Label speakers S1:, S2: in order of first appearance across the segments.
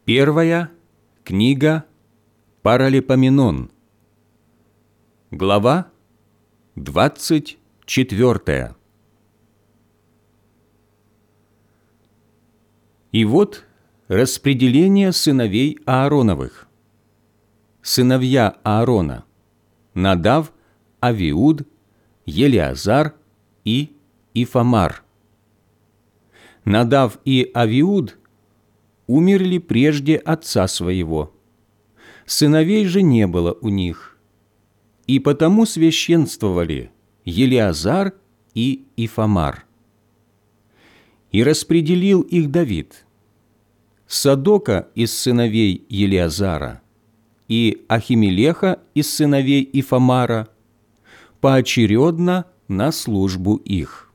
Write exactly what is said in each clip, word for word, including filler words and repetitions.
S1: Первая книга Паралипоменон, глава двадцать четвёртая. И вот распределение сыновей Аароновых. Сыновья Аарона: Надав, Авиуд, Елиазар и Ифамар. Надав и Авиуд умерли прежде отца своего. Сыновей же не было у них, и потому священствовали Елиазар и Ифамар. И распределил их Давид: Садока из сыновей Елиазара и Ахимелеха из сыновей Ифамара поочередно на службу их.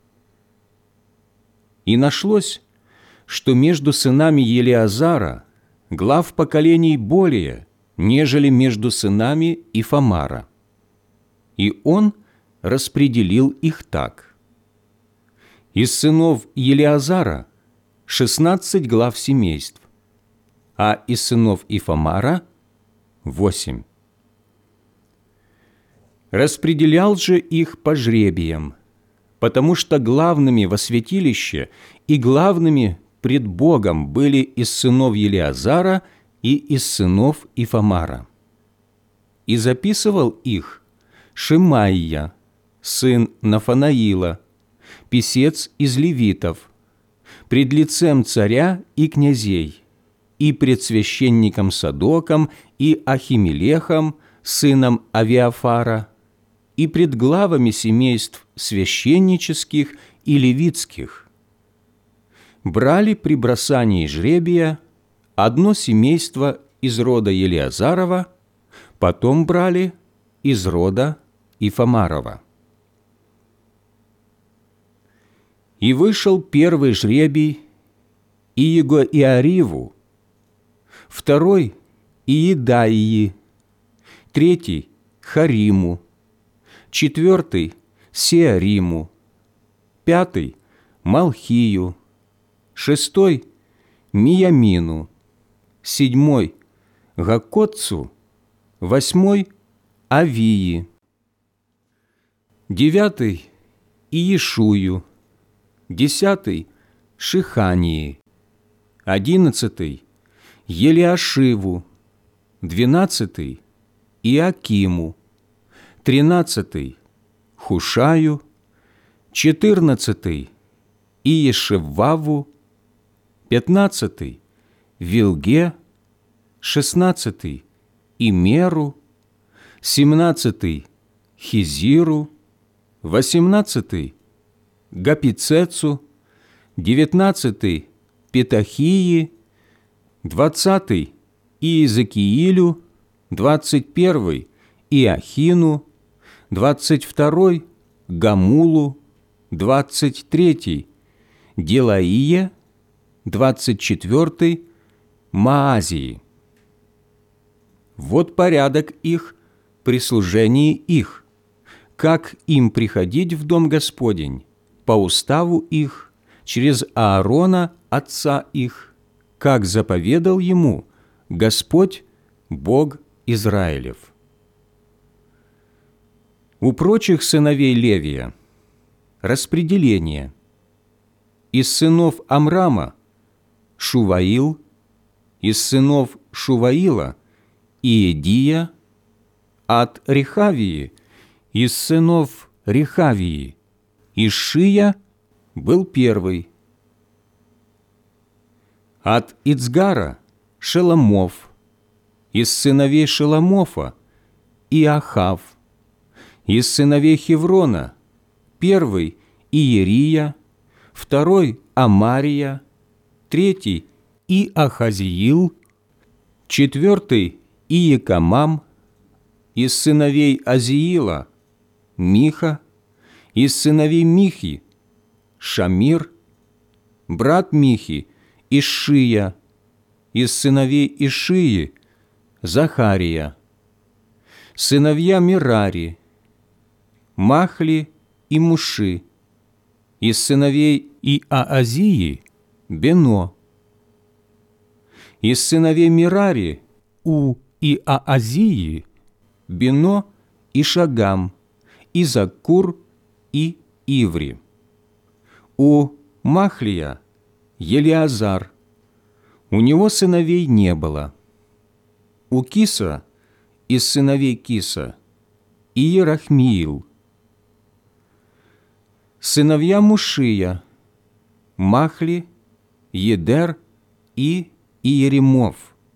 S1: И нашлось, что между сынами Елиазара глав поколений более, нежели между сынами Ифамара. И он распределил их так: из сынов Елиазара шестнадцать глав семейств, а из сынов Ифамара восемь. Распределял же их по жребиям, потому что главными во святилище и главными пред Богом были из сынов Елиазара и из сынов Ифамара. И записывал их Шемаия, сын Нафанаила, писец из левитов, пред лицем царя и князей, и пред священником Садоком и Ахимелехом, сыном Авиафара, и пред главами семейств священнических и левитских. Брали при бросании жребия одно семейство из рода Елиазарова, потом брали из рода Ифамарова. И вышел первый жребий Иегоиариву, второй – Иедаии, третий – Хариму, четвертый – Сеариму, пятый – Малхию, шестой – Миямину, седьмой – Гакотцу, восьмой – Авии, девятый – Иешую, десятый – Шихании, одиннадцатый – Елиашиву, двенадцатый – Иакиму, тринадцатый – Хушаю, четырнадцатый – Иешеваву, пятнадцатый – Вилге, шестнадцатый – Имеру, семнадцатый – Хизиру, восемнадцатый – Гапицецу, девятнадцатый – Петахии, двадцатый – Иезекиилю, двадцать первый – Иахину, двадцать второй – Гамулу, двадцать третий – Делаие, двадцать четвертый – Маазии. Вот порядок их при служении их, как им приходить в дом Господень, по уставу их, через Аарона, отца их, как заповедал ему Господь, Бог Израилев. У прочих сыновей Левия распределение: из сынов Амрама – Шуваил, из сынов Шуваила – Иедия, от Рехавии – из сынов Рехавии – Ишия был первый, от Ицгара – Шеломов, из сыновей Шеломофа – Иахав, из сыновей Хеврона – первый – Иерия, второй – Амария, третий – Иахазиил, четвертый – Иекамам, из сыновей Азиила – Миха, из сыновей Михи – Шамир, брат Михи – Ишия, из сыновей Ишии – Захария, сыновья Мерари – Махли и Муши, из сыновей Иаазии – Бено, Из сыновей Мерари у Иоазии Бино и Шагам, и Заккур и Иври. У Махлия Елиазар, у него сыновей не было. У Киса из сыновей Киса Иерахмиил. Сыновья Мушия Махли, Едер и Иеремов.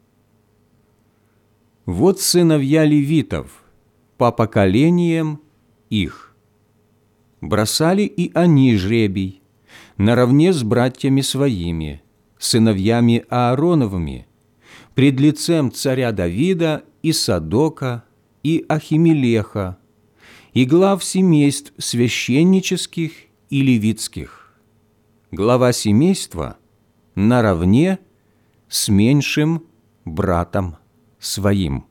S1: Вот сыновья левитов по поколениям их. Бросали и они жребий наравне с братьями своими, сыновьями Аароновыми, пред лицем царя Давида и Садока, и Ахимелеха, и глав семейств священнических и левитских. Глава семейства наравне с меньшим братом своим.